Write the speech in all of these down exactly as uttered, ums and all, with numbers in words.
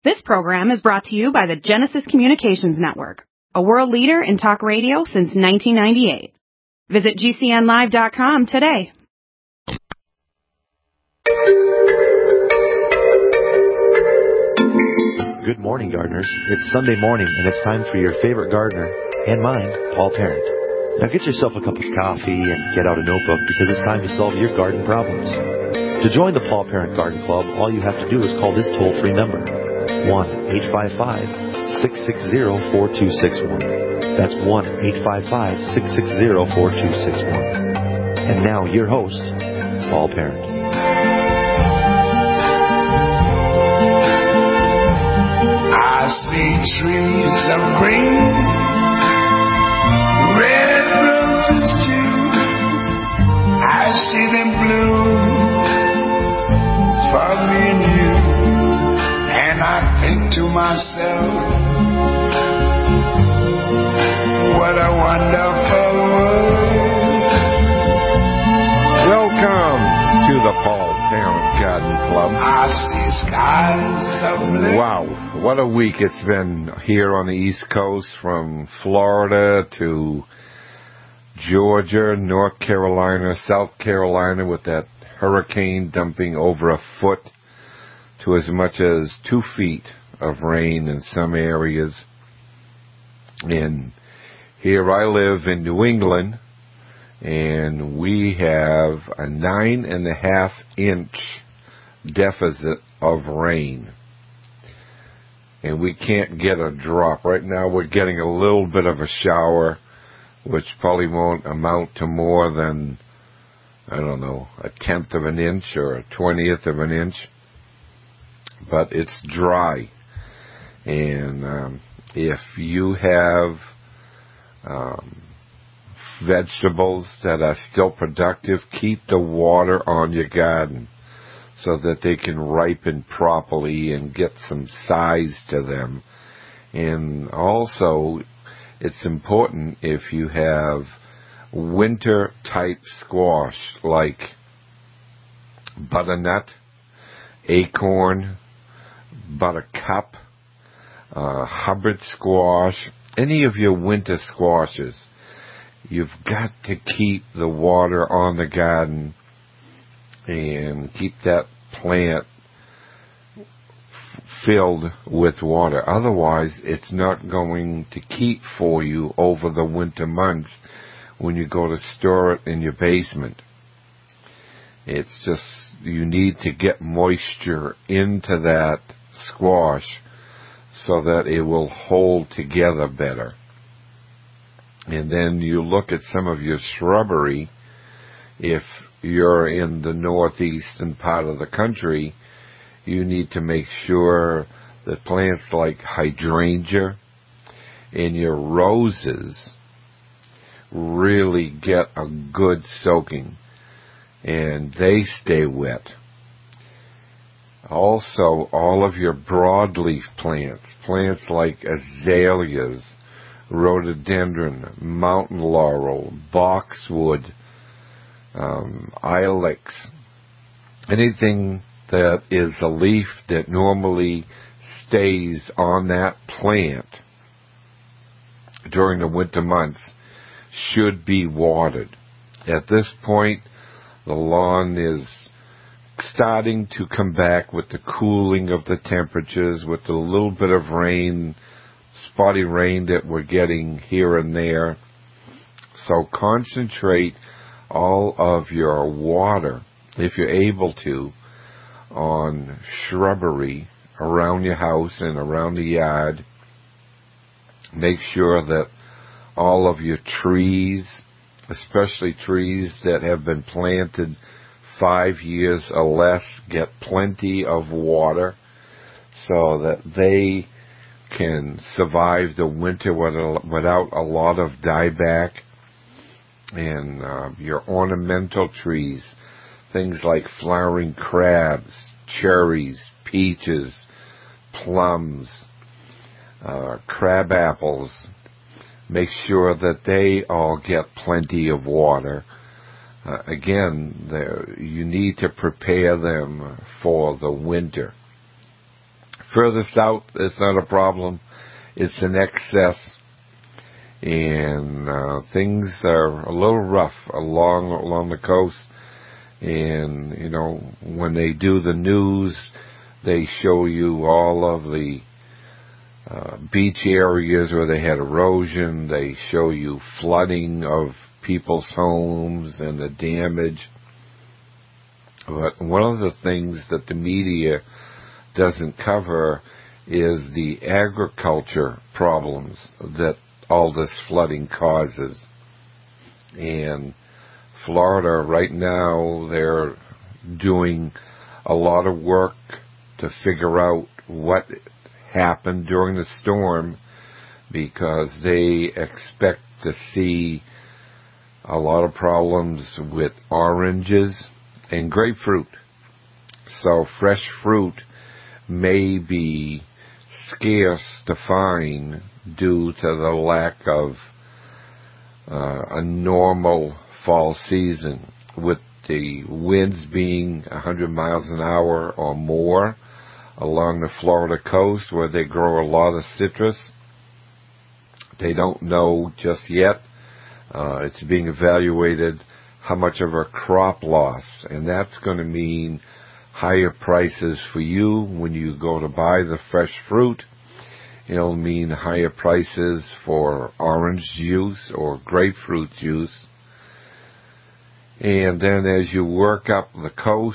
This program is brought to you by the Genesis Communications Network, a world leader in talk radio since nineteen ninety-eight. Visit G C N live dot com today. Good morning, gardeners. It's Sunday morning, and it's time for your favorite gardener, and mine, Paul Parent. Now get yourself a cup of coffee and get out a notebook, because it's time to solve your garden problems. To join the Paul Parent Garden Club, all you have to do is call this toll-free number, one eight five five, six six zero, four two six one. That's one eight five five, six six zero, four two six one. And now, your host, Paul Parent. I see trees of green, red roses too. I see them bloom for me and you. And I think to myself, what a wonderful world. Welcome to the Paul Parent Garden Club. I see skies of blue. Wow, what a week it's been here on the East Coast, from Florida to Georgia, North Carolina, South Carolina, with that hurricane dumping over a foot to as much as two feet of rain in some areas. And here I live in New England, and we have a nine and a half inch deficit of rain. And we can't get a drop. Right now we're getting a little bit of a shower, which probably won't amount to more than, I don't know, a tenth of an inch or a twentieth of an inch. But it's dry. And um, if you have um, vegetables that are still productive, keep the water on your garden so that they can ripen properly and get some size to them. And also, it's important if you have winter-type squash like butternut, acorn, buttercup, uh, Hubbard squash, any of your winter squashes, you've got to keep the water on the garden and keep that plant f- filled with water. Otherwise, it's not going to keep for you over the winter months when you go to store it in your basement. It's just, you need to get moisture into that squash so that it will hold together better. And then you look at some of your shrubbery. If you're in the northeastern part of the country, you need to make sure that plants like hydrangea and your roses really get a good soaking and they stay wet. Also, all of your broadleaf plants, plants like azaleas, rhododendron, mountain laurel, boxwood, um, ilex, anything that is a leaf that normally stays on that plant during the winter months should be watered. At this point, the lawn is starting to come back with the cooling of the temperatures, with the little bit of rain, spotty rain that we're getting here and there. So concentrate all of your water, if you're able to, on shrubbery around your house and around the yard. Make sure that all of your trees, especially trees that have been planted five years or less, get plenty of water so that they can survive the winter without a lot of dieback. And uh, your ornamental trees, things like flowering crabs, cherries, peaches, plums, uh, crab apples, make sure that they all get plenty of water. Uh, again, you need to prepare them for the winter. Further south, it's not a problem. It's in excess. And uh, things are a little rough along along the coast. And, you know, when they do the news, they show you all of the uh, beach areas where they had erosion. They show you flooding of people's homes and the damage. But one of the things that the media doesn't cover is the agriculture problems that all this flooding causes. And Florida right now, they're doing a lot of work to figure out what happened during the storm, because they expect to see a lot of problems with oranges and grapefruit. So fresh fruit may be scarce to find due to the lack of uh, a normal fall season, with the winds being one hundred miles an hour or more along the Florida coast where they grow a lot of citrus. They don't know just yet. Uh, it's being evaluated how much of a crop loss, and that's going to mean higher prices for you when you go to buy the fresh fruit. It'll mean higher prices for orange juice or grapefruit juice. And then as you work up the coast,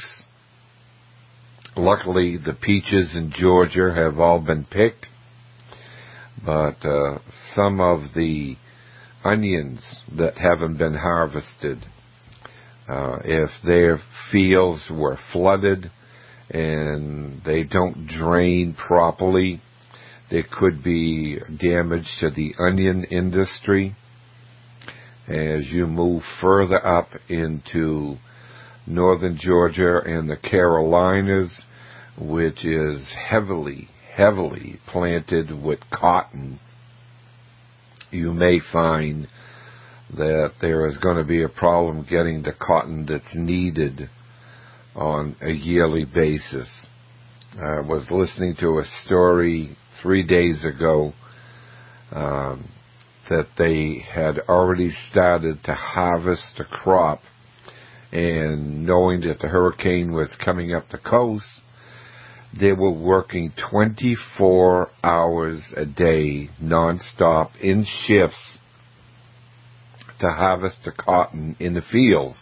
luckily the peaches in Georgia have all been picked, but uh, some of the onions that haven't been harvested, uh, if their fields were flooded and they don't drain properly, there could be damage to the onion industry. As you move further up into northern Georgia and the Carolinas, which is heavily, heavily planted with cotton, you may find that there is going to be a problem getting the cotton that's needed on a yearly basis. I was listening to a story three days ago um, that they had already started to harvest the crop, and knowing that the hurricane was coming up the coast, they were working twenty-four hours a day, nonstop, in shifts, to harvest the cotton in the fields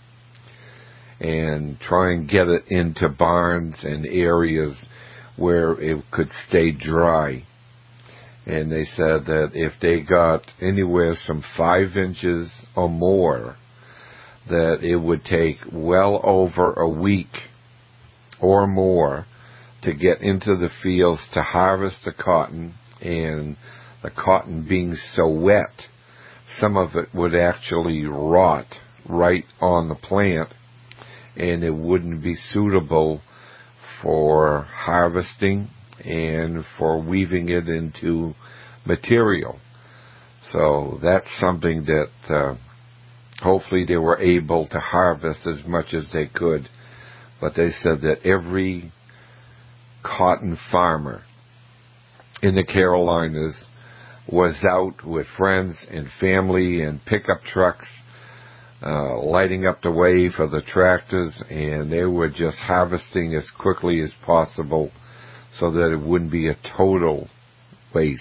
and try and get it into barns and areas where it could stay dry. And they said that if they got anywhere from five inches or more, that it would take well over a week or more to get into the fields to harvest the cotton. And the cotton being so wet, some of it would actually rot right on the plant, and it wouldn't be suitable for harvesting and for weaving it into material. So that's something that uh, hopefully they were able to harvest as much as they could. But they said that every cotton farmer in the Carolinas was out with friends and family and pickup trucks, uh, lighting up the way for the tractors, and they were just harvesting as quickly as possible so that it wouldn't be a total waste.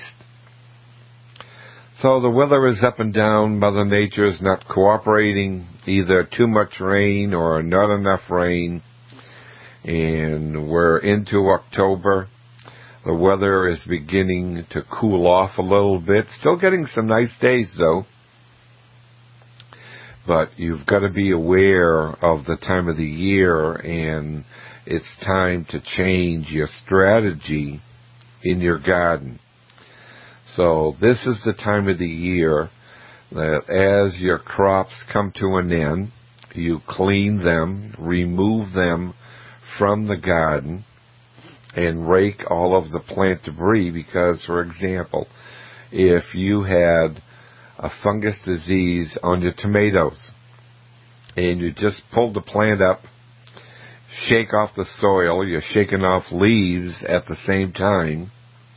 So the weather is up and down. Mother Nature is not cooperating, either too much rain or not enough rain. And we're into October. The weather is beginning to cool off a little bit. Still getting some nice days, though. But you've got to be aware of the time of the year, and it's time to change your strategy in your garden. So this is the time of the year that as your crops come to an end, you clean them, remove them from the garden, and rake all of the plant debris. Because, for example, if you had a fungus disease on your tomatoes and you just pulled the plant up, shake off the soil, you're shaking off leaves at the same time,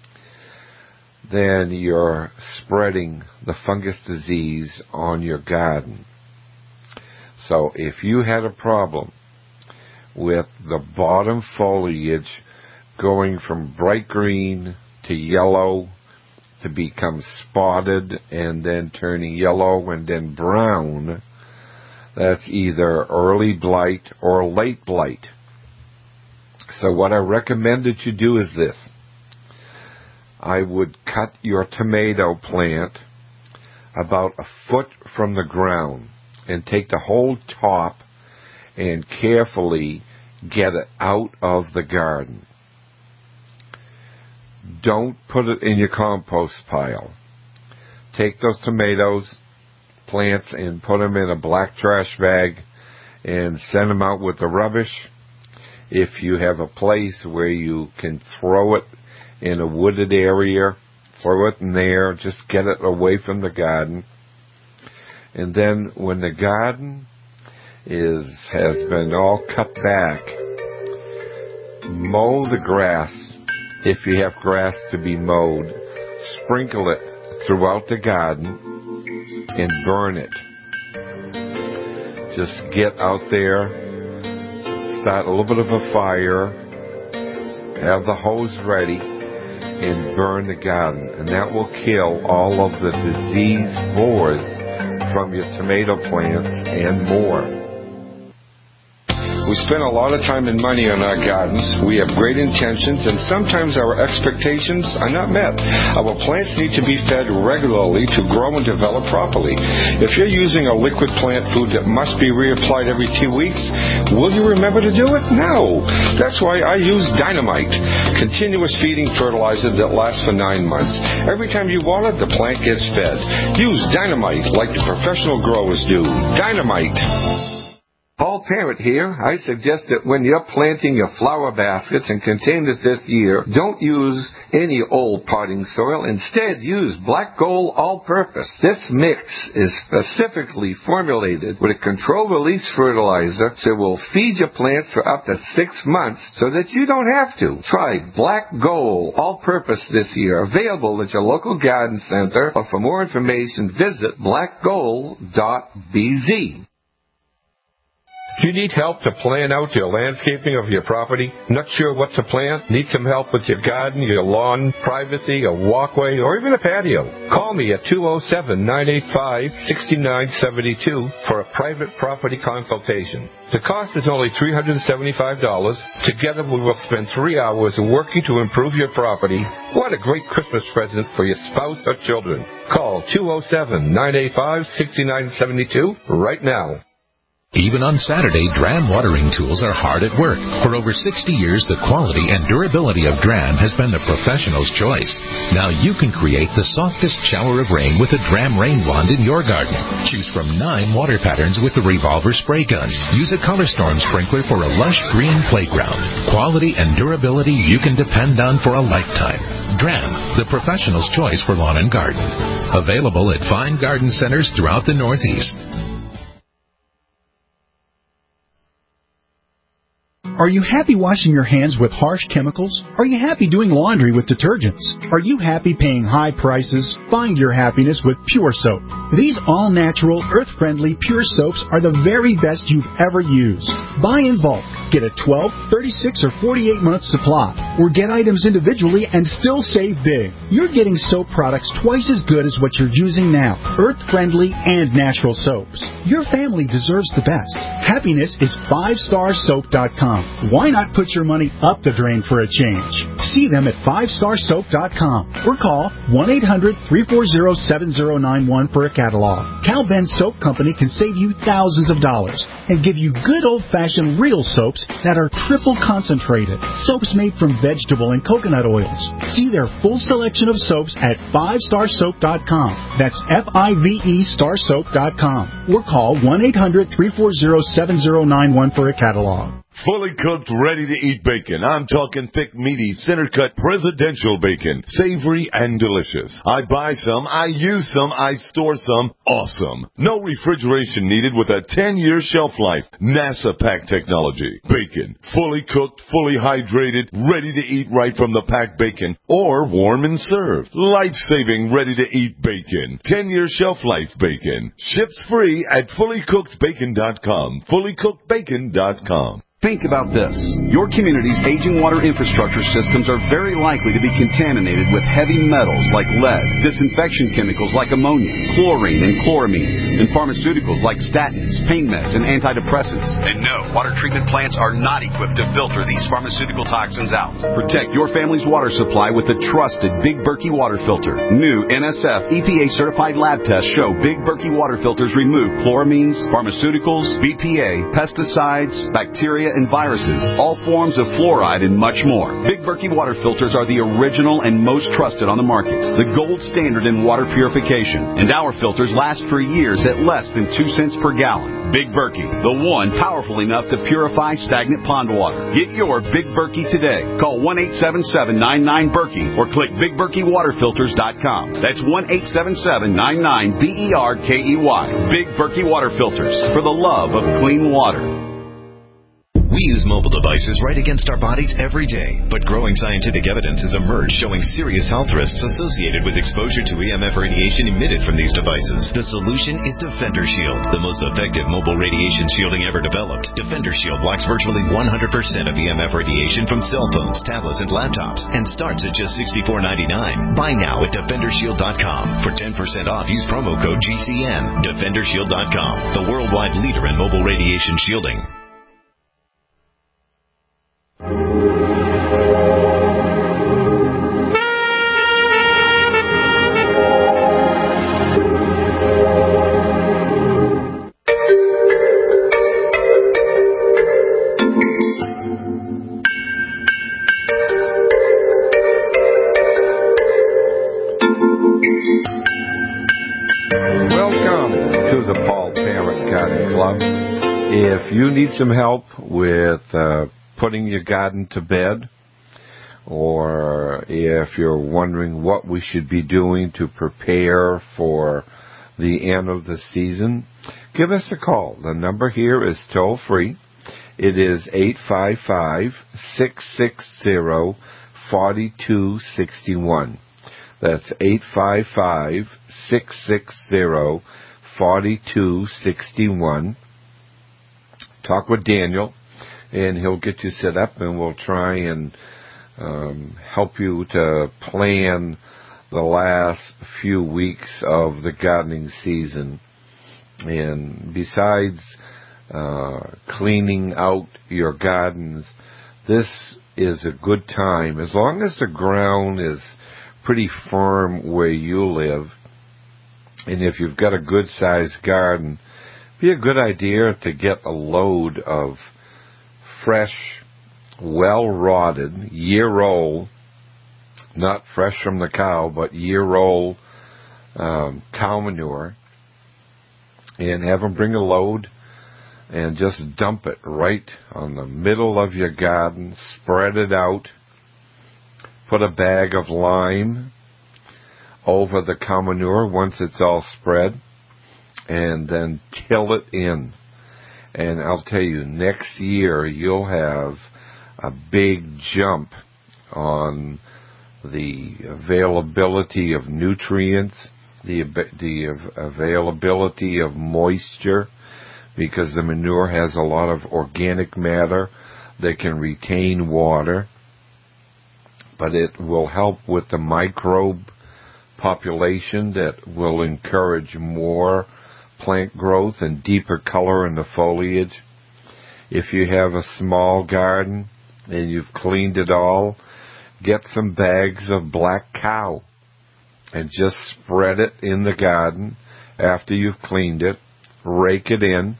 then you're spreading the fungus disease on your garden. So if you had a problem with the bottom foliage going from bright green to yellow to become spotted and then turning yellow and then brown, that's either early blight or late blight. So what I recommend that you do is this. I would cut your tomato plant about a foot from the ground and take the whole top and carefully get it out of the garden. Don't put it in your compost pile. Take those tomatoes, plants, and put them in a black trash bag and send them out with the rubbish. If you have a place where you can throw it in a wooded area, throw it in there, just get it away from the garden. And then when the garden is has been all cut back, mow the grass. If you have grass to be mowed, sprinkle it throughout the garden and burn it. Just get out there, start a little bit of a fire, have the hose ready, and burn the garden. And that will kill all of the disease spores from your tomato plants and more. We spend a lot of time and money on our gardens. We have great intentions, and sometimes our expectations are not met. Our plants need to be fed regularly to grow and develop properly. If you're using a liquid plant food that must be reapplied every two weeks, will you remember to do it? No. That's why I use Dynamite, continuous feeding fertilizer that lasts for nine months. Every time you water, the plant gets fed. Use Dynamite like the professional growers do. Dynamite. Paul Parent here. I suggest that when you're planting your flower baskets and containers this year, don't use any old potting soil. Instead, use Black Gold All-Purpose. This mix is specifically formulated with a controlled-release fertilizer, so it will feed your plants for up to six months so that you don't have to. Try Black Gold All-Purpose this year. Available at your local garden center, or for more information, visit black gold dot b z. Do you need help to plan out your landscaping of your property? Not sure what to plant? Need some help with your garden, your lawn, privacy, a walkway, or even a patio? Call me at two oh seven, nine eight five, six nine seven two for a private property consultation. The cost is only three hundred seventy-five dollars. Together we will spend three hours working to improve your property. What a great Christmas present for your spouse or children. Call two oh seven, nine eight five, six nine seven two right now. Even on Saturday, Dram watering tools are hard at work. For over sixty years, the quality and durability of Dram has been the professional's choice. Now you can create the softest shower of rain with a Dram rain wand in your garden. Choose from nine water patterns with the revolver spray gun. Use a color storm sprinkler for a lush green playground. Quality and durability you can depend on for a lifetime. Dram, the professional's choice for lawn and garden. Available at fine garden centers throughout the Northeast. Are you happy washing your hands with harsh chemicals? Are you happy doing laundry with detergents? Are you happy paying high prices? Find your happiness with Pure Soap. These all-natural, earth-friendly Pure Soaps are the very best you've ever used. Buy in bulk. Get a twelve, thirty-six, or forty-eight month supply. Or get items individually and still save big. You're getting soap products twice as good as what you're using now. Earth-friendly and natural soaps. Your family deserves the best. Happiness is five star soap dot com. Why not put your money up the drain for a change? See them at five star soap dot com or call one eight hundred, three four zero, seven zero nine one for a catalog. Cal Ben Soap Company can save you thousands of dollars and give you good old-fashioned real soaps that are triple concentrated. Soaps made from vegetable and coconut oils. See their full selection of soaps at five star soap dot com. That's F I V E star soap dot com or call one eight hundred, three four zero, seven zero nine one for a catalog. fully cooked, ready-to-eat bacon. I'm talking thick, meaty, center-cut presidential bacon. Savory and delicious. I buy some, I use some, I store some. Awesome. No refrigeration needed with a ten-year shelf life. NASA pack technology. Bacon. Fully cooked, fully hydrated, ready to eat right from the packed bacon, or warm and served. Life-saving, ready-to-eat bacon. ten-year shelf life bacon. Ships free at fully cooked bacon dot com. fully cooked bacon dot com. Think about this. Your community's aging water infrastructure systems are very likely to be contaminated with heavy metals like lead, disinfection chemicals like ammonia, chlorine and chloramines, and pharmaceuticals like statins, pain meds, and antidepressants. And no, water treatment plants are not equipped to filter these pharmaceutical toxins out. Protect your family's water supply with the trusted Big Berkey water filter. New N S F E P A certified lab tests show Big Berkey water filters remove chloramines, pharmaceuticals, B P A, pesticides, bacteria, and viruses, all forms of fluoride, and much more. Big Berkey water filters are the original and most trusted on the market, the gold standard in water purification, and our filters last for years at less than two cents per gallon. Big Berkey, the one powerful enough to purify stagnant pond water. Get your Big Berkey today. Call one eight seven seven, nine nine, Berkey or click big berkey water filters dot com. That's one eight seven seven, nine nine, B E R K E Y. Big Berkey water filters, for the love of clean water. We use mobile devices right against our bodies every day, but growing scientific evidence has emerged showing serious health risks associated with exposure to E M F radiation emitted from these devices. The solution is Defender Shield, the most effective mobile radiation shielding ever developed. Defender Shield blocks virtually one hundred percent of E M F radiation from cell phones, tablets, and laptops, and starts at just sixty-four ninety-nine. Buy now at defender shield dot com. For ten percent off, use promo code G C N. defender shield dot com, the worldwide leader in mobile radiation shielding. If you need some help with uh, putting your garden to bed, or if you're wondering what we should be doing to prepare for the end of the season, give us a call. The number here is toll free. It is eight five five, six six zero, four two six one. That's eight five five, six six zero, four two six one. Talk with Daniel, and he'll get you set up, and we'll try and um, help you to plan the last few weeks of the gardening season. And besides uh, cleaning out your gardens, this is a good time. As long as the ground is pretty firm where you live, and if you've got a good-sized garden, be a good idea to get a load of fresh, well-rotted, year-old, not fresh from the cow, but year-old um, cow manure, and have them bring a load and just dump it right on the middle of your garden, spread it out, put a bag of lime over the cow manure once it's all spread, and then till it in. And I'll tell you, next year you'll have a big jump on the availability of nutrients, the, the availability of moisture, because the manure has a lot of organic matter that can retain water, but it will help with the microbe population that will encourage more plant growth and deeper color in the foliage. If you have a small garden and you've cleaned it all, get some bags of black cow and just spread it in the garden after you've cleaned it. Rake it in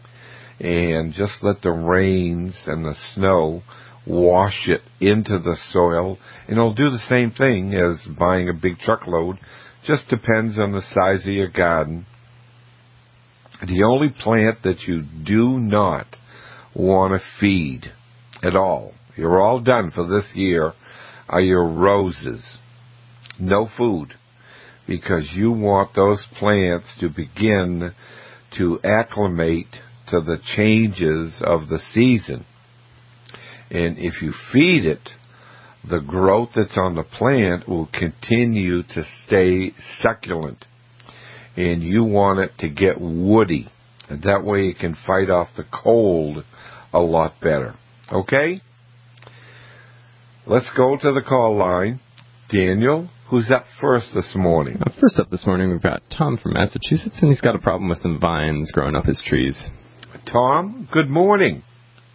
and just let the rains and the snow wash it into the soil, and it'll do the same thing as buying a big truckload. Just depends on the size of your garden. The only plant that you do not want to feed at all, you're all done for this year, are your roses. No food, because you want those plants to begin to acclimate to the changes of the season. And if you feed it, the growth that's on the plant will continue to stay succulent. And you want it to get woody. And that way it can fight off the cold a lot better. Okay? Let's go to the call line. Daniel, who's up first this morning? Uh, first up this morning, we've got Tom from Massachusetts, and he's got a problem with some vines growing up his trees. Tom, good morning.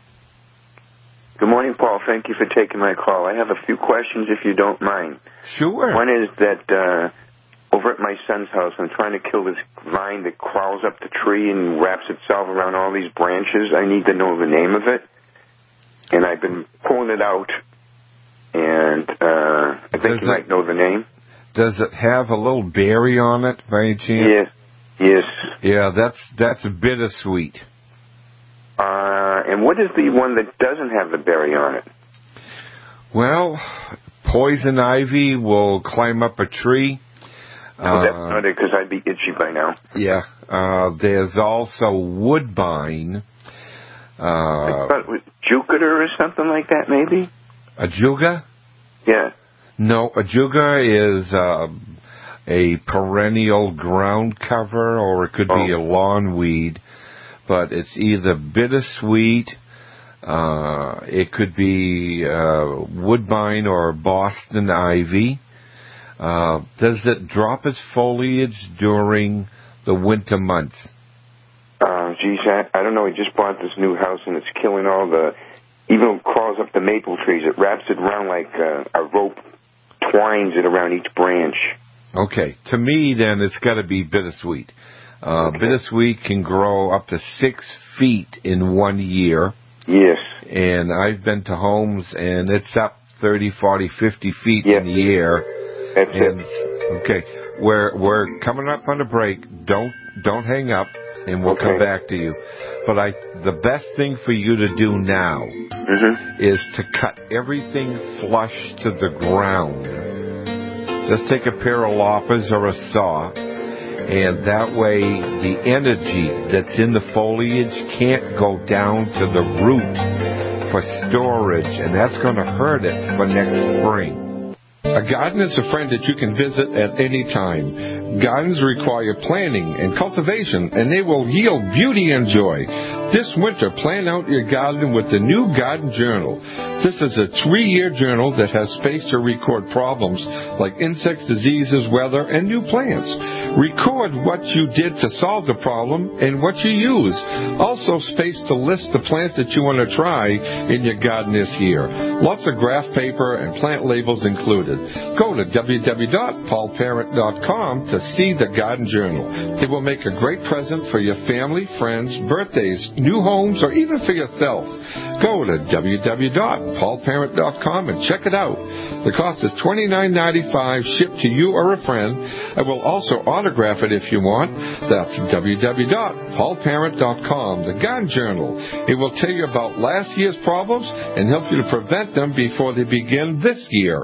Good morning, Paul. Thank you for taking my call. I have a few questions, if you don't mind. Sure. One is that uh, over at my son's house, I'm trying to kill this vine that crawls up the tree and wraps itself around all these branches. I need to know the name of it. And I've been pulling it out, and uh, I think does you it, might know the name. Does it have a little berry on it, by any chance? Yes. Yes. Yeah, that's that's bittersweet. Uh, and what is the one that doesn't have the berry on it? Well, poison ivy will climb up a tree. Oh, uh, that's not it, because I'd be itchy by now. Yeah. Uh, there's also woodbine. Uh, I thought it was Jupiter or something like that, maybe? Ajuga? Yeah. No, Ajuga is uh, a perennial ground cover, or it could oh. be a lawn weed. But it's either bittersweet, uh, it could be uh, woodbine or Boston ivy. Uh, does it drop its foliage during the winter months? Uh, geez, I, I don't know. I just bought this new house, and it's killing all the, even crawls up the maple trees. It wraps it around like uh, a rope, twines it around each branch. Okay. To me, then, it's got to be bittersweet. Uh, okay. Bittersweet can grow up to six feet in one year. Yes. And I've been to homes, and it's up thirty, forty, fifty feet yep. in the air. That's and, it. Okay. We're, we're coming up on a break. Don't, don't hang up, and we'll okay. come back to you. But I, the best thing for you to do now mm-hmm. is to cut everything flush to the ground. Just take a pair of loppers or a saw, and that way the energy that's in the foliage can't go down to the root for storage, and that's going to hurt it for next spring. A garden is a friend that you can visit at any time. Gardens require planning and cultivation, and they will yield beauty and joy. This winter, plan out your garden with the new Garden Journal. This is a three-year journal that has space to record problems like insects, diseases, weather, and new plants. Record what you did to solve the problem and what you use. Also space to list the plants that you want to try in your garden this year. Lots of graph paper and plant labels included. Go to w w w dot paul parent dot com to see the Garden Journal. It will make a great present for your family, friends, birthdays, new homes, or even for yourself. Go to w w w dot paul parent dot com and check it out. The cost is twenty-nine ninety-five, shipped to you or a friend. I will also autograph it if you want. That's w w w dot paul parent dot com, the Garden Journal. It will tell you about last year's problems and help you to prevent them before they begin this year.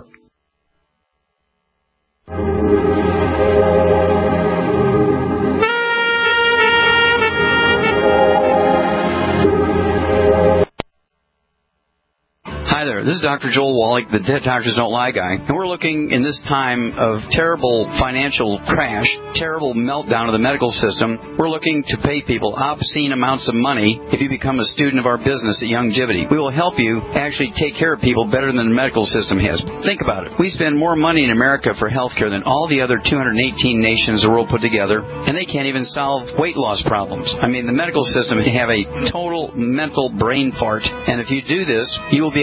Hi there, this is Doctor Joel Wallach, the Dead Doctors Don't Lie guy, and we're looking in this time of terrible financial crash, terrible meltdown of the medical system. We're looking to pay people obscene amounts of money if you become a student of our business at Youngevity. We will help you actually take care of people better than the medical system has. Think about it. We spend more money in America for healthcare than all the other two hundred eighteen nations of the world put together, and they can't even solve weight loss problems. I mean, the medical system have a total mental brain fart, and if you do this, you will be able to save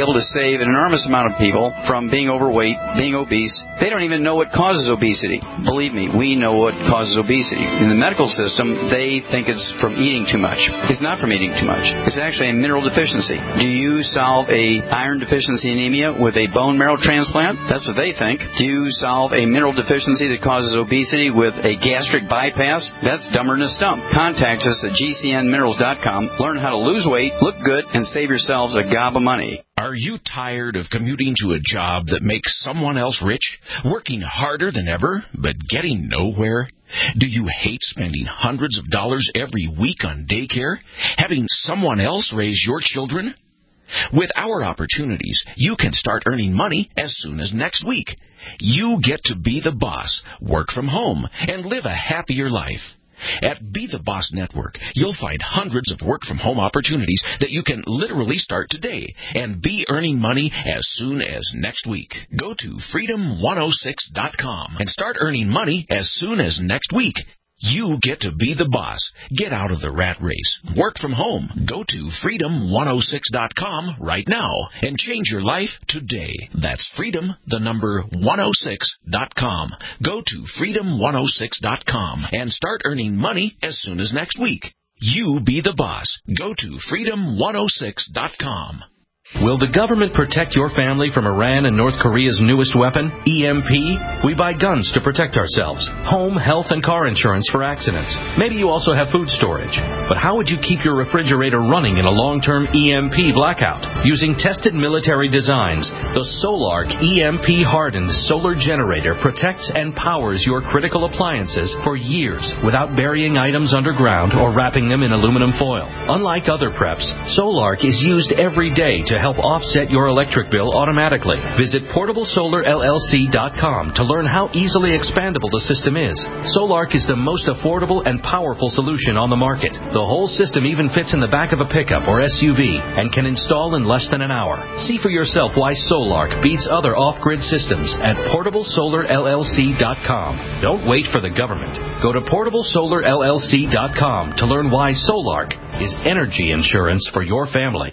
save an enormous amount of people from being overweight, being obese. They don't even know what causes obesity. Believe me, we know what causes obesity. In the medical system, they think it's from eating too much. It's not from eating too much. It's actually a mineral deficiency. Do you solve a iron deficiency anemia with a bone marrow transplant? That's what they think. Do you solve a mineral deficiency that causes obesity with a gastric bypass? That's dumber than a stump. Contact us at G C N minerals dot com. Learn how to lose weight, look good, and save yourselves a gob of money. Are you tired of commuting to a job that makes someone else rich, working harder than ever, but getting nowhere? Do you hate spending hundreds of dollars every week on daycare, having someone else raise your children? With our opportunities, you can start earning money as soon as next week. You get to be the boss, work from home, and live a happier life. At Be the Boss Network, you'll find hundreds of work-from-home opportunities that you can literally start today and be earning money as soon as next week. Go to freedom one oh six dot com and start earning money as soon as next week. You get to be the boss. Get out of the rat race. Work from home. Go to freedom one oh six dot com right now and change your life today. That's freedom, the number one oh six dot com. Go to freedom one oh six dot com and start earning money as soon as next week. You be the boss. Go to freedom one oh six dot com. Will the government protect your family from Iran and North Korea's newest weapon, E M P? We buy guns to protect ourselves, home, health, and car insurance for accidents. Maybe you also have food storage. But how would you keep your refrigerator running in a long-term E M P blackout? Using tested military designs, the Solark E M P-hardened solar generator protects and powers your critical appliances for years without burying items underground or wrapping them in aluminum foil. Unlike other preps, Solark is used every day to help offset your electric bill automatically. Visit portable solar L L C dot com to learn how easily expandable the system is. Solark is the most affordable and powerful solution on the market. The whole system even fits in the back of a pickup or S U V and can install in less than an hour. See for yourself why Solark beats other off-grid systems at portable solar L L C dot com. Don't wait for the government. Go to portable solar L L C dot com to learn why Solark is energy insurance for your family.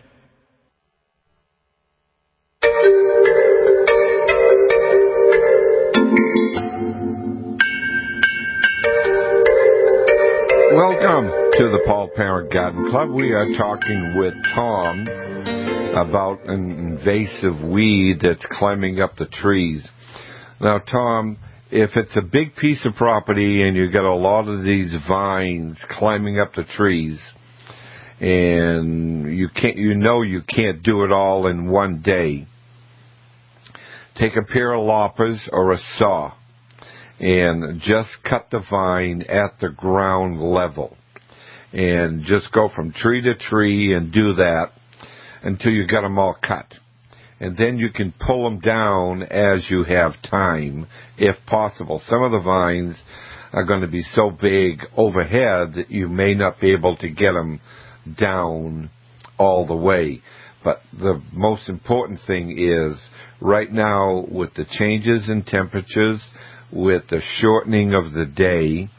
Welcome to the Paul Parent Garden Club. We are talking with Tom about an invasive weed that's climbing up the trees. Now, Tom, if it's a big piece of property and you've got a lot of these vines climbing up the trees, and you can't, you know you can't do it all in one day, take a pair of loppers or a saw and just cut the vine at the ground level. And just go from tree to tree and do that until you got them all cut. And then you can pull them down as you have time, if possible. Some of the vines are going to be so big overhead that you may not be able to get them down all the way. But the most important thing is, right now, with the changes in temperatures, with the shortening of the day,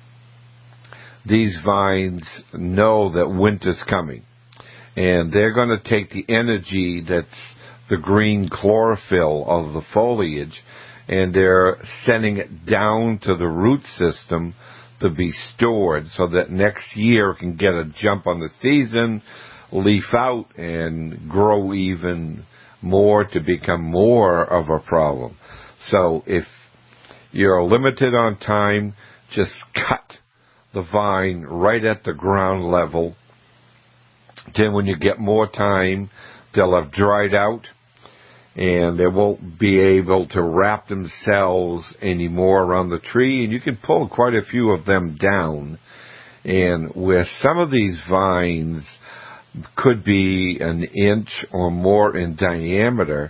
these vines know that winter's coming. And they're going to take the energy that's the green chlorophyll of the foliage, and they're sending it down to the root system to be stored so that next year it can get a jump on the season, leaf out, and grow even more to become more of a problem. So if you're limited on time, just cut the vine right at the ground level. Then when you get more time, they'll have dried out and they won't be able to wrap themselves anymore around the tree, and you can pull quite a few of them down. And where some of these vines could be an inch or more in diameter,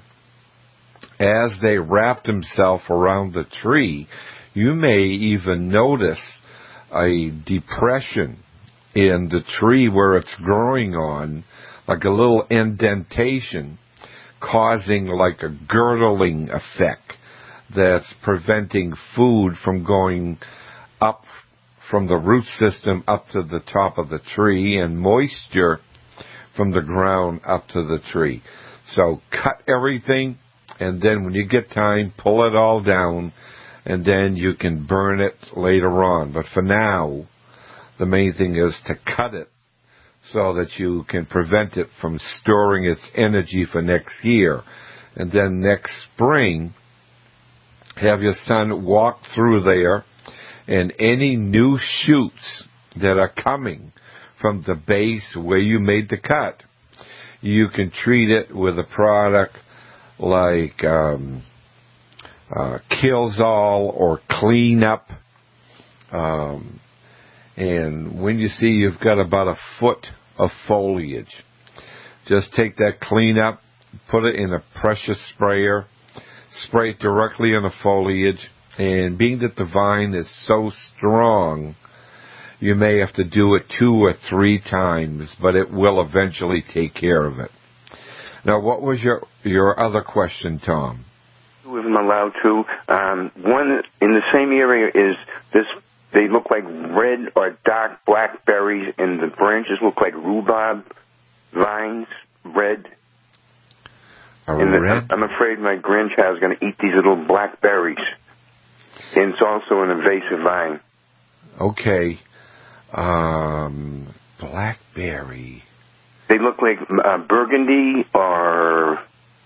as they wrap themselves around the tree, you may even notice a depression in the tree where it's growing on, like a little indentation, causing like a girdling effect that's preventing food from going up from the root system up to the top of the tree, and moisture from the ground up to the tree. So cut everything, and then when you get time, pull it all down, and then you can burn it later on. But for now, the main thing is to cut it so that you can prevent it from storing its energy for next year. And then next spring, have your son walk through there, and any new shoots that are coming from the base where you made the cut, you can treat it with a product like um, uh, Kills-All or Clean Up. Um, and when you see you've got about a foot of foliage, just take that Clean Up, put it in a pressure sprayer, spray it directly on the foliage, and being that the vine is so strong, you may have to do it two or three times, but it will eventually take care of it. Now, what was your your other question, Tom? If I'm allowed to, um, one in the same area is this. They look like red or dark blackberries, and the branches look like rhubarb vines, red. A and red? the, I'm afraid my grandchild's going to eat these little blackberries. And it's also an invasive vine. Okay. Um, blackberry. They look like uh, burgundy or...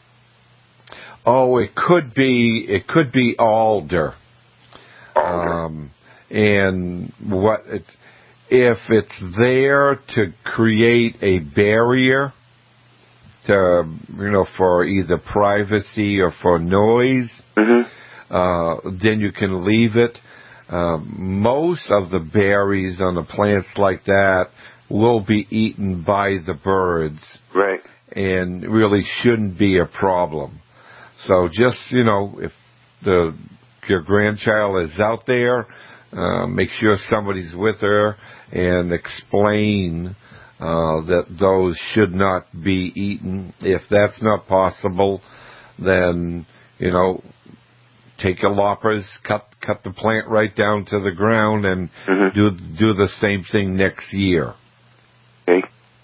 Oh, it could be, it could be alder. Alder. Um, and what it, if it's there to create a barrier to, you know, for either privacy or for noise, mm-hmm. uh, then you can leave it. Uh, most of the berries on the plants like that will be eaten by the birds. Right. And really shouldn't be a problem. So just, you know, if the your grandchild is out there, uh, make sure somebody's with her and explain uh, that those should not be eaten. If that's not possible, then, you know, take your loppers, cut cut the plant right down to the ground, and mm-hmm. do do the same thing next year. Okay.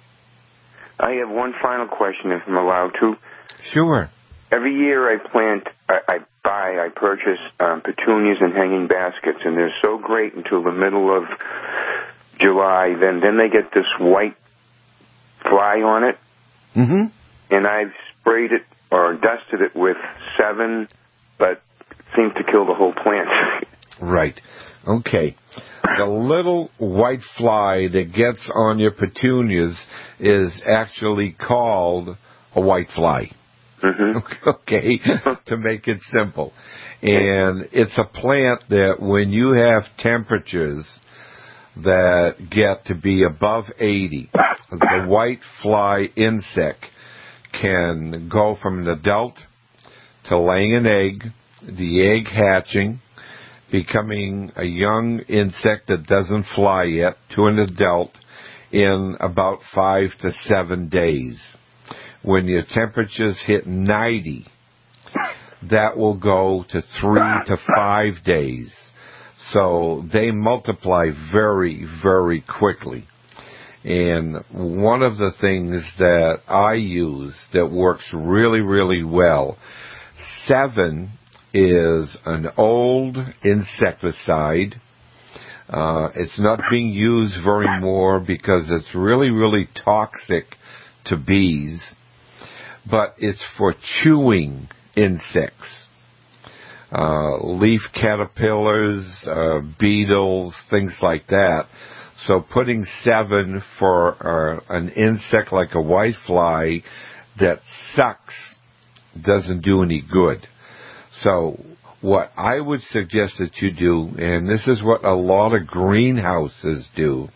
I have one final question, if I'm allowed to. Sure. Every year I plant, I, I buy, I purchase um, petunias and hanging baskets, and they're so great until the middle of July. Then, then they get this white fly on it, mm-hmm. and I've sprayed it or dusted it with Sevin, but it seems to kill the whole plant. Right. Okay. The little white fly that gets on your petunias is actually called a white fly. Mm-hmm. Okay, to make it simple. And it's a plant that when you have temperatures that get to be above eighty, the white fly insect can go from an adult to laying an egg, the egg hatching, becoming a young insect that doesn't fly yet, to an adult in about five to seven days. When your temperatures hit ninety, that will go to three to five days. So they multiply very, very quickly. And one of the things that I use that works really, really well, Sevin is an old insecticide. Uh, it's not being used very more because it's really, really toxic to bees. But it's for chewing insects, uh, leaf caterpillars, uh, beetles, things like that. So putting Sevin for uh, an insect like a whitefly that sucks doesn't do any good. So what I would suggest that you do, and this is what a lot of greenhouses do,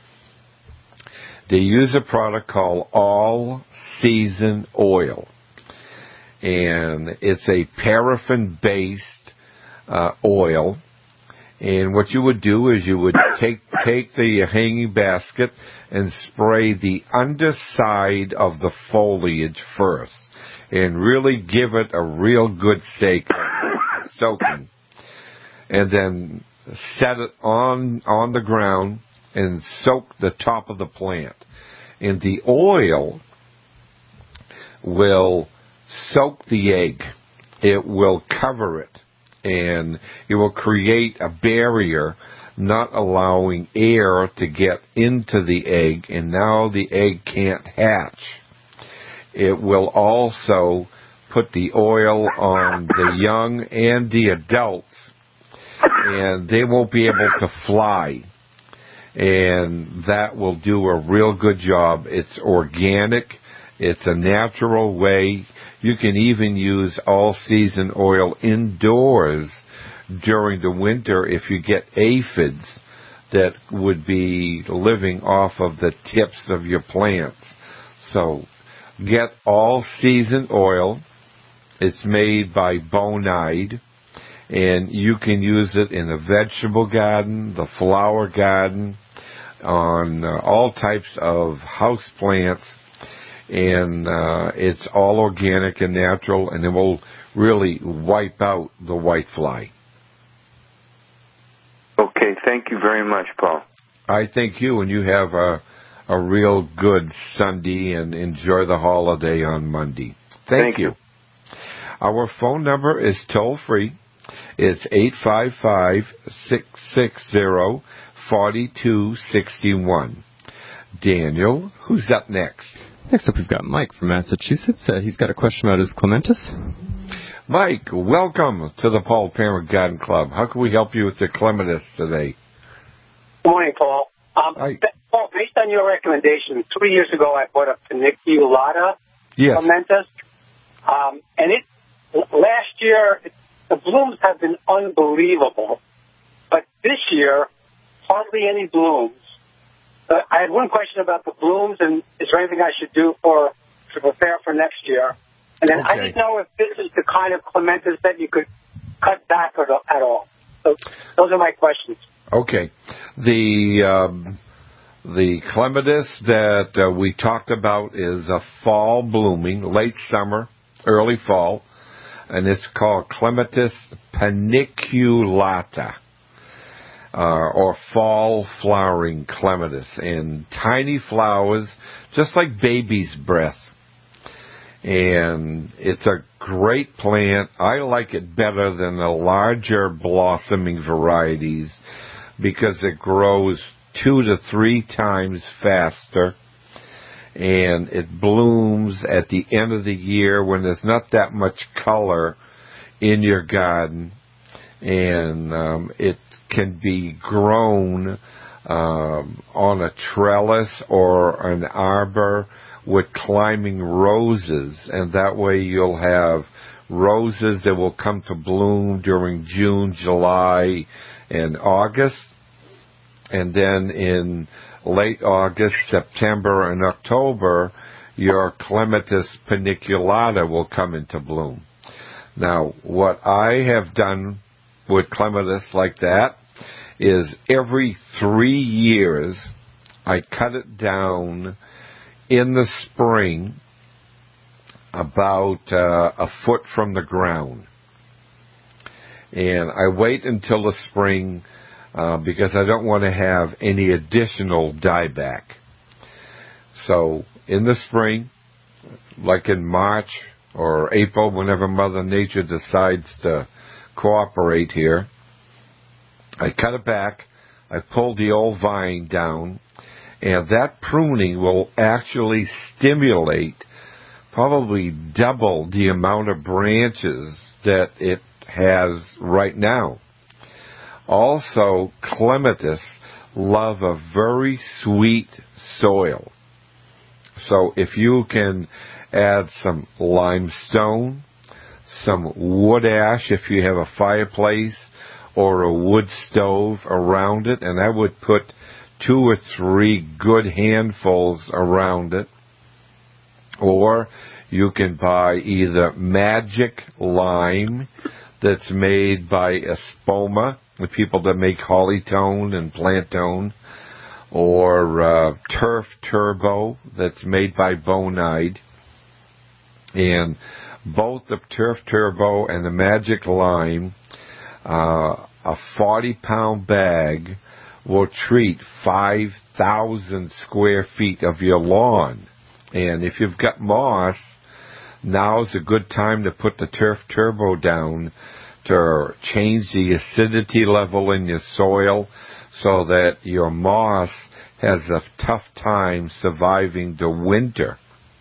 they use a product called All Season Oil. And it's a paraffin-based uh, oil. And what you would do is you would take take the hanging basket and spray the underside of the foliage first. And really give it a real good soak, soaking. And then set it on, on the ground and soak the top of the plant. And the oil will soak the egg. It will cover it, and it will create a barrier, not allowing air to get into the egg, and now the egg can't hatch. It will also put the oil on the young and the adults, and they won't be able to fly. And that will do a real good job. It's organic. It's a natural way. You can even use all-season oil indoors during the winter if you get aphids that would be living off of the tips of your plants. So get all-season oil. It's made by Bonide, and you can use it in the vegetable garden, the flower garden, on uh, all types of house plants, and uh, it's all organic and natural, and it will really wipe out the whitefly. Okay, thank you very much, Paul. I thank you, and you have a, a real good Sunday, and enjoy the holiday on Monday. Thank, thank you. you. Our phone number is toll-free. It's eight five five, six six zero, four two six one. Daniel, who's up next? Next up, we've got Mike from Massachusetts. Uh, he's got a question about his clematis. Mike, welcome to the Paul Parent Garden Club. How can we help you with your clematis today? Good morning, Paul. Um, Paul, based on your recommendation, three years ago I bought a paniculata yes. clematis, um, and it last year it, the blooms have been unbelievable, but this year hardly any blooms. Uh, I had one question about the blooms, and is there anything I should do for to prepare for next year? And then okay. I didn't know if this is the kind of clematis that you could cut back at, at all. So those are my questions. Okay. The um, the clematis that uh, we talked about is a fall blooming, late summer, early fall, and it's called Clematis paniculata. Uh, or fall flowering clematis, and tiny flowers, just like baby's breath. And it's a great plant. I like it better than the larger blossoming varieties because it grows two to three times faster, and it blooms at the end of the year when there's not that much color in your garden, and um, it can be grown um, on a trellis or an arbor with climbing roses, and that way you'll have roses that will come to bloom during June, July, and August, and then in late August, September, and October, your Clematis paniculata will come into bloom. Now, what I have done with clematis like that is every three years I cut it down in the spring about uh, a foot from the ground. And I wait until the spring uh, because I don't want to have any additional dieback. So in the spring, like in March or April, whenever Mother Nature decides to cooperate here, I cut it back, I pull the old vine down, and that pruning will actually stimulate, probably double the amount of branches that it has right now. Also, clematis love a very sweet soil. So if you can add some limestone, some wood ash if you have a fireplace or a wood stove around it, and I would put two or three good handfuls around it. Or you can buy either magic lime that's made by Espoma, the people that make Hollytone and Plantone, or uh, Turf Turbo that's made by Bonide. And both the Turf Turbo and the Magic Lime, uh, a forty-pound bag will treat five thousand square feet of your lawn. And if you've got moss, now's a good time to put the Turf Turbo down to change the acidity level in your soil so that your moss has a tough time surviving the winter.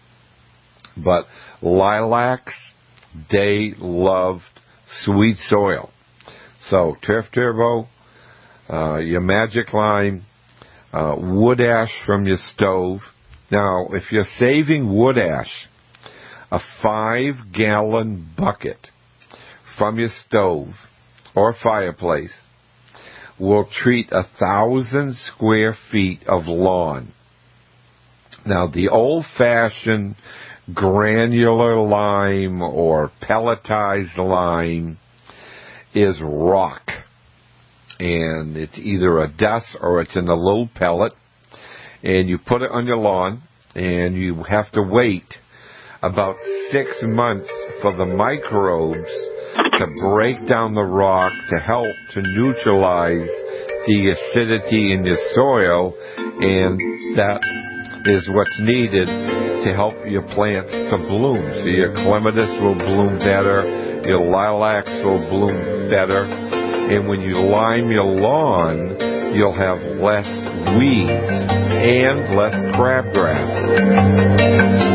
But lilacs, they love sweet soil. So Turf Turbo, uh, your Magic Lime, uh, wood ash from your stove. Now, if you're saving wood ash, a five-gallon bucket from your stove or fireplace will treat a thousand square feet of lawn. Now, the old-fashioned granular lime or pelletized lime is rock. And it's either a dust or it's in a little pellet. And you put it on your lawn, and you have to wait about six months for the microbes to break down the rock to help to neutralize the acidity in your soil, and that is what's needed to help your plants to bloom. So your clematis will bloom better, your lilacs will bloom better, and when you lime your lawn, you'll have less weeds and less crabgrass.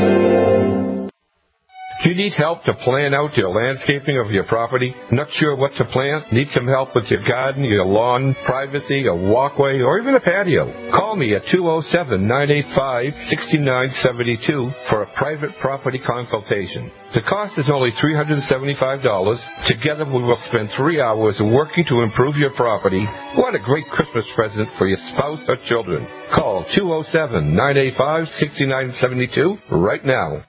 Do you need help to plan out your landscaping of your property? Not sure what to plant? Need some help with your garden, your lawn, privacy, a walkway, or even a patio? Call me at two oh seven, nine eight five, six nine seven two for a private property consultation. The cost is only three hundred seventy-five dollars. Together we will spend three hours working to improve your property. What a great Christmas present for your spouse or children. Call two oh seven, nine eight five, six nine seven two right now.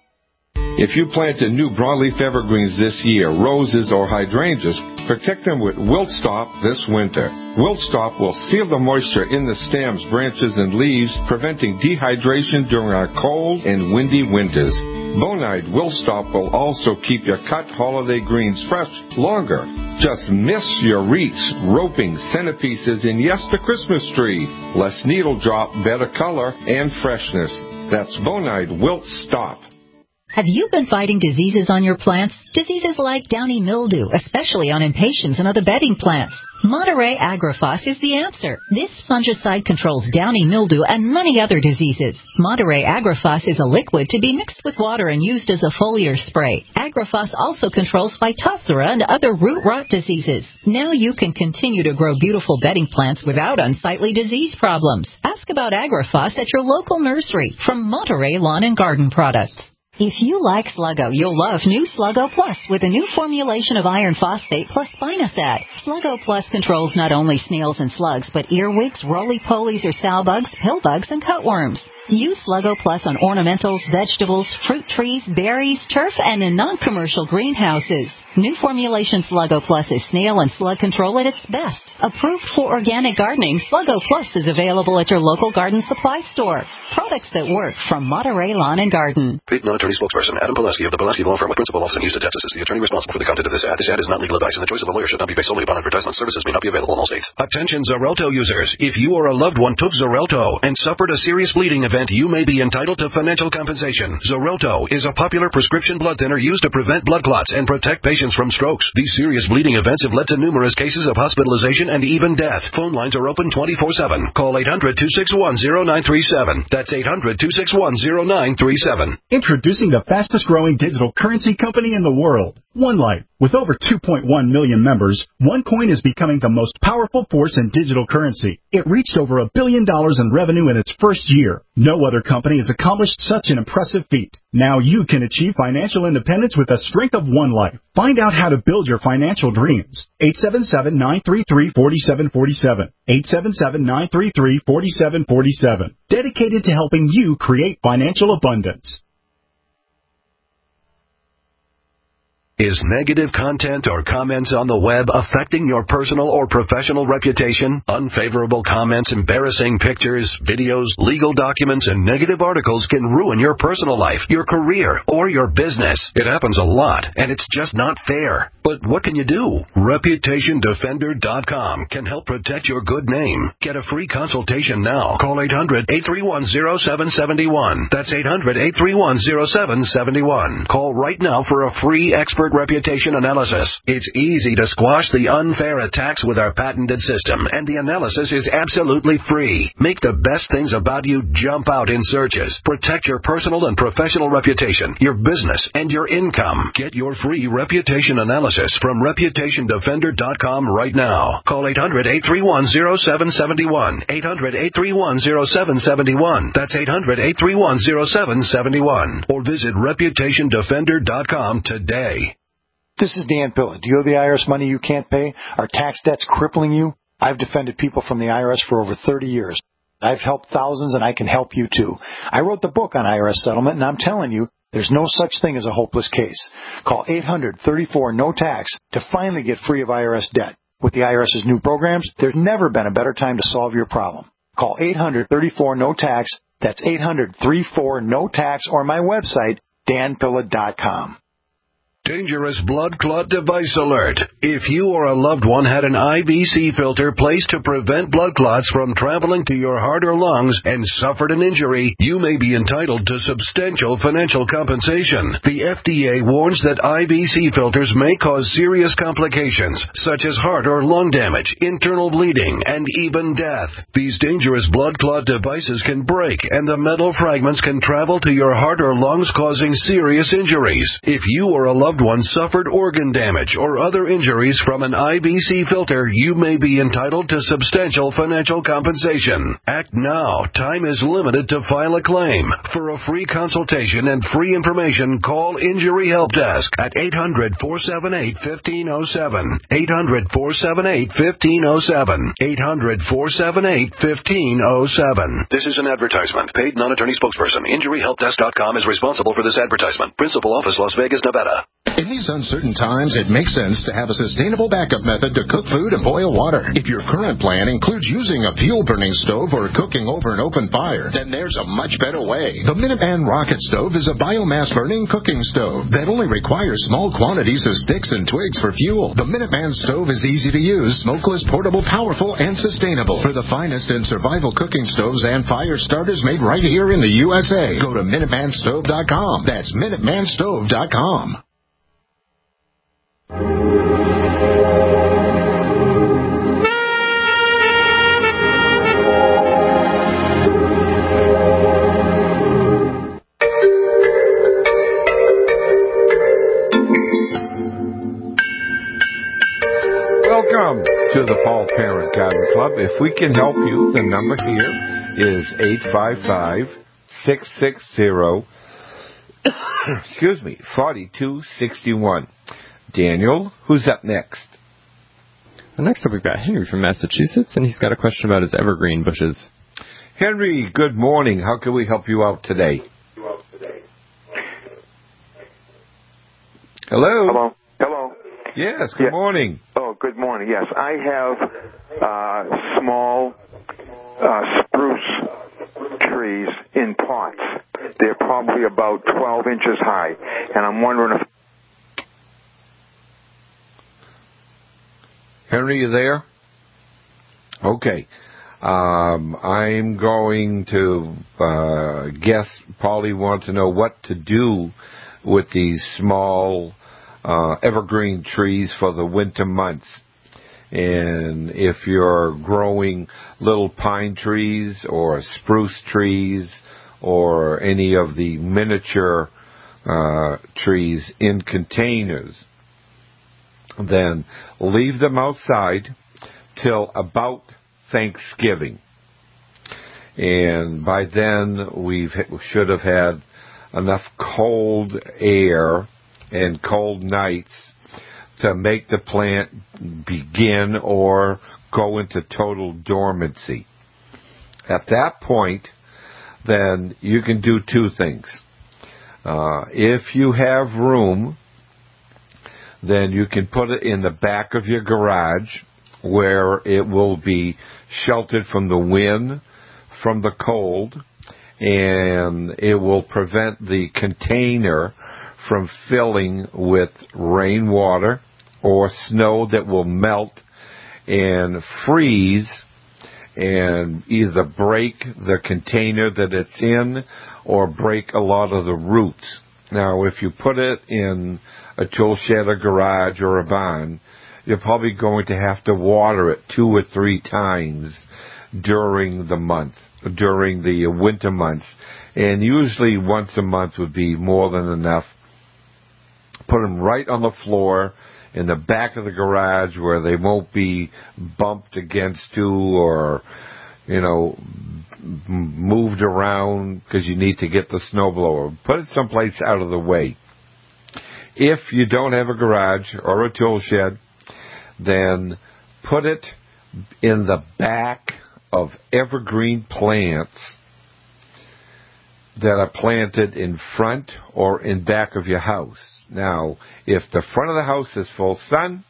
If you planted new broadleaf evergreens this year, roses or hydrangeas, protect them with Wilt Stop this winter. Wilt Stop will seal the moisture in the stems, branches, and leaves, preventing dehydration during our cold and windy winters. Bonide Wilt Stop will also keep your cut holiday greens fresh longer. Just miss your wreaths, roping, centerpieces, and yes, the Christmas tree. Less needle drop, better color, and freshness. That's Bonide Wilt Stop. Have you been fighting diseases on your plants? Diseases like downy mildew, especially on impatiens and other bedding plants. Monterey Agrifos is the answer. This fungicide controls downy mildew and many other diseases. Monterey Agrifos is a liquid to be mixed with water and used as a foliar spray. Agrifos also controls Phytophthora and other root rot diseases. Now you can continue to grow beautiful bedding plants without unsightly disease problems. Ask about Agrifos at your local nursery from Monterey Lawn and Garden Products. If you like Sluggo, you'll love new Sluggo Plus with a new formulation of iron phosphate plus spinosad. Sluggo Plus controls not only snails and slugs, but earwigs, roly-polies or sow bugs, pill bugs, and cutworms. Use Sluggo Plus on ornamentals, vegetables, fruit trees, berries, turf, and in non-commercial greenhouses. New formulation Sluggo Plus is snail and slug control at its best. Approved for organic gardening, Sluggo Plus is available at your local garden supply store. Products that work from Monterey Lawn and Garden. Paid non-attorney spokesperson Adam Pileski of the Pileski Law Firm with principal office in Houston, Texas is the attorney responsible for the content of this ad. This ad is not legal advice, and the choice of a lawyer should not be based solely upon advertisement. Services may not be available in all states. Attention Xarelto users. If you or a loved one took Xarelto and suffered a serious bleeding event, you may be entitled to financial compensation. Xarelto is a popular prescription blood thinner used to prevent blood clots and protect patients from strokes. These serious bleeding events have led to numerous cases of hospitalization and even death. Phone lines are open twenty-four seven. Call eight hundred, two six one, zero nine three seven. That's eight hundred, two six one, zero nine three seven. Introducing the fastest growing digital currency company in the world, OneLife. With over two point one million members, OneCoin is becoming the most powerful force in digital currency. It reached over a billion dollars in revenue in its first year. No other company has accomplished such an impressive feat. Now you can achieve financial independence with the strength of OneLife. Find out how to build your financial dreams. eight seven seven, nine three three, four seven four seven. eight seven seven, nine three three, four seven four seven. Dedicated to helping you create financial abundance. Is negative content or comments on the web affecting your personal or professional reputation? Unfavorable comments, embarrassing pictures, videos, legal documents, and negative articles can ruin your personal life, your career, or your business. It happens a lot, and it's just not fair. But what can you do? Reputation Defender dot com can help protect your good name. Get a free consultation now. Call eight hundred, eight three one, zero seven seven one. That's eight hundred, eight three one, zero seven seven one. Call right now for a free expert reputation analysis. It's easy to squash the unfair attacks with our patented system, and the analysis is absolutely free. Make the best things about you jump out in searches. Protect your personal and professional reputation, your business, and your income. Get your free reputation analysis from Reputation Defender dot com right now. Call eight hundred, eight three one, zero seven seven one. eight hundred, eight three one, zero seven seven one. That's eight hundred, eight three one, zero seven seven one. Or visit Reputation Defender dot com today. This is Dan Pilla. Do you owe the I R S money you can't pay? Are tax debts crippling you? I've defended people from the I R S for over thirty years. I've helped thousands, and I can help you too. I wrote the book on I R S settlement, and I'm telling you, there's no such thing as a hopeless case. Call eight hundred, thirty-four, no tax to finally get free of I R S debt. With the IRS's new programs, there's never been a better time to solve your problem. Call eight hundred, thirty-four, no tax. That's eight hundred, thirty-four, no tax, or my website, dan pilla dot com. Dangerous blood clot device alert. If you or a loved one had an I V C filter placed to prevent blood clots from traveling to your heart or lungs and suffered an injury, you may be entitled to substantial financial compensation. The F D A warns that I V C filters may cause serious complications, such as heart or lung damage, internal bleeding, and even death. These dangerous blood clot devices can break, and the metal fragments can travel to your heart or lungs, causing serious injuries. If you or a loved one suffered organ damage or other injuries from an I V C filter, you may be entitled to substantial financial compensation. Act now. Time is limited to file a claim. For a free consultation and free information, call Injury Help Desk at eight hundred, four seven eight, one five zero seven. eight hundred, four seven eight, one five zero seven. eight hundred, four seven eight, one five zero seven. This is an advertisement. Paid non-attorney spokesperson. Injury Help Desk dot com is responsible for this advertisement. Principal office, Las Vegas, Nevada. In these uncertain times, it makes sense to have a sustainable backup method to cook food and boil water. If your current plan includes using a fuel-burning stove or cooking over an open fire, then there's a much better way. The Minuteman Rocket Stove is a biomass-burning cooking stove that only requires small quantities of sticks and twigs for fuel. The Minuteman Stove is easy to use, smokeless, portable, powerful, and sustainable. For the finest in survival cooking stoves and fire starters made right here in the U S A, go to Minuteman Stove dot com. That's Minuteman Stove dot com. Welcome to the Paul Parent Garden Club. If we can help you, the number here is eight five five, six six zero, excuse me, four two six one. Daniel, who's up next? Next up, we've got Henry from Massachusetts, and he's got a question about his evergreen bushes. Henry, good morning. How can we help you out today? Hello? Hello? Hello? Yes, good yeah. morning. Oh, good morning. Yes, I have uh, small uh, spruce trees in pots. They're probably about twelve inches high, and I'm wondering if... Henry, you there? Okay. Um, I'm going to uh, guess Paulie wants to know what to do with these small uh, evergreen trees for the winter months. And if you're growing little pine trees or spruce trees or any of the miniature uh, trees in containers, then leave them outside till about Thanksgiving. And by then, we should have had enough cold air and cold nights to make the plant begin or go into total dormancy. At that point, then you can do two things. Uh, if you have room, then you can put it in the back of your garage where it will be sheltered from the wind, from the cold, and it will prevent the container from filling with rainwater or snow that will melt and freeze and either break the container that it's in or break a lot of the roots. Now, if you put it in a tool shed, a garage, or a barn, you're probably going to have to water it two or three times during the month, during the winter months. And usually once a month would be more than enough. Put them right on the floor in the back of the garage where they won't be bumped against you or, you know, moved around because you need to get the snowblower. Put it someplace out of the way. If you don't have a garage or a tool shed, then put it in the back of evergreen plants that are planted in front or in back of your house. Now, if the front of the house is full sun,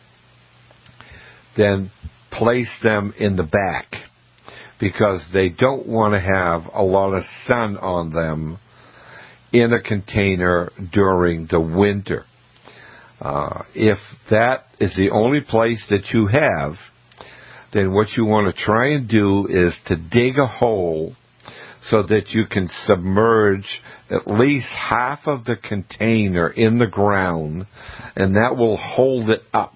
then place them in the back because they don't want to have a lot of sun on them in a container during the winter. Uh, if that is the only place that you have, then what you want to try and do is to dig a hole so that you can submerge at least half of the container in the ground, and that will hold it up.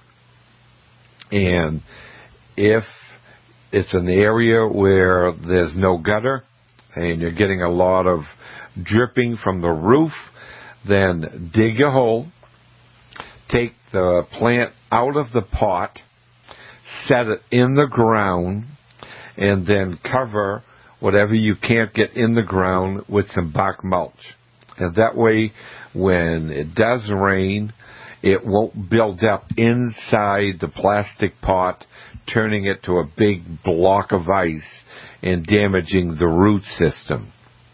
And if it's an area where there's no gutter and you're getting a lot of dripping from the roof, then dig a hole, take the plant out of the pot, set it in the ground, and then cover whatever you can't get in the ground with some bark mulch. And that way, when it does rain, it won't build up inside the plastic pot, turning it to a big block of ice and damaging the root system.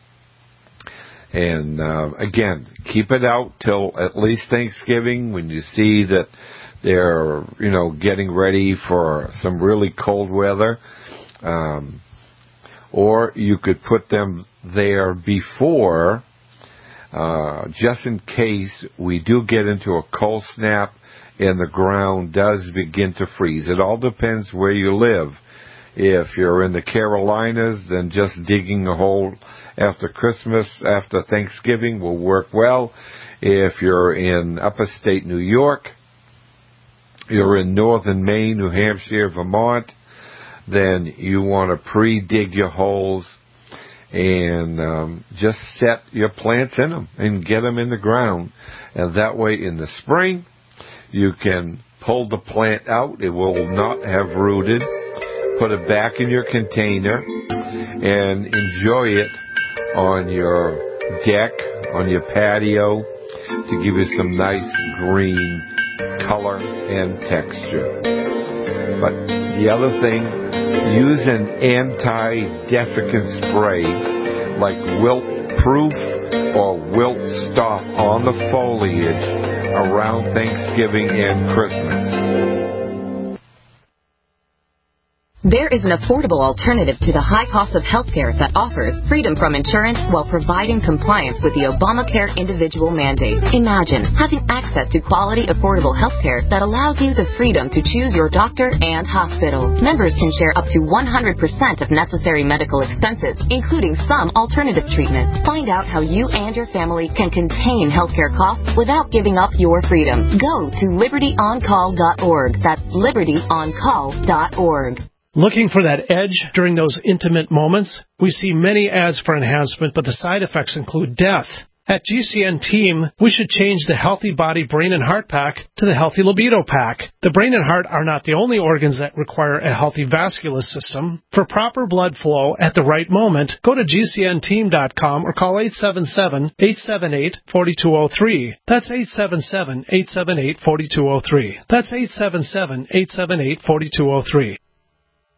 And uh, again, keep it out till at least Thanksgiving when you see that they're, you know, getting ready for some really cold weather. Um, or you could put them there before, uh, just in case we do get into a cold snap and the ground does begin to freeze. It all depends where you live. If you're in the Carolinas, then just digging a hole after Christmas, after Thanksgiving will work well. If you're in upper state New York, you're in northern Maine, New Hampshire, Vermont, then you want to pre-dig your holes and um, just set your plants in them and get them in the ground. And that way in the spring, you can pull the plant out. It will not have rooted. Put it back in your container and enjoy it on your deck, on your patio, to give you some nice green color and texture. But the other thing, use an anti-desiccant spray like Wilt Proof or Wilt Stop on the foliage around Thanksgiving and Christmas. There is an affordable alternative to the high cost of healthcare that offers freedom from insurance while providing compliance with the Obamacare individual mandate. Imagine having access to quality, affordable healthcare that allows you the freedom to choose your doctor and hospital. Members can share up to one hundred percent of necessary medical expenses, including some alternative treatments. Find out how you and your family can contain healthcare costs without giving up your freedom. Go to liberty on call dot org. That's liberty on call dot org. Looking for that edge during those intimate moments? We see many ads for enhancement, but the side effects include death. At G C N Team, we should change the Healthy Body, Brain, and Heart Pack to the Healthy Libido Pack. The brain and heart are not the only organs that require a healthy vascular system. For proper blood flow at the right moment, go to G C N team dot com or call eight seven seven, eight seven eight, four two zero three. That's eight seven seven, eight seven eight, four two zero three. That's eight seven seven, eight seven eight, four two zero three.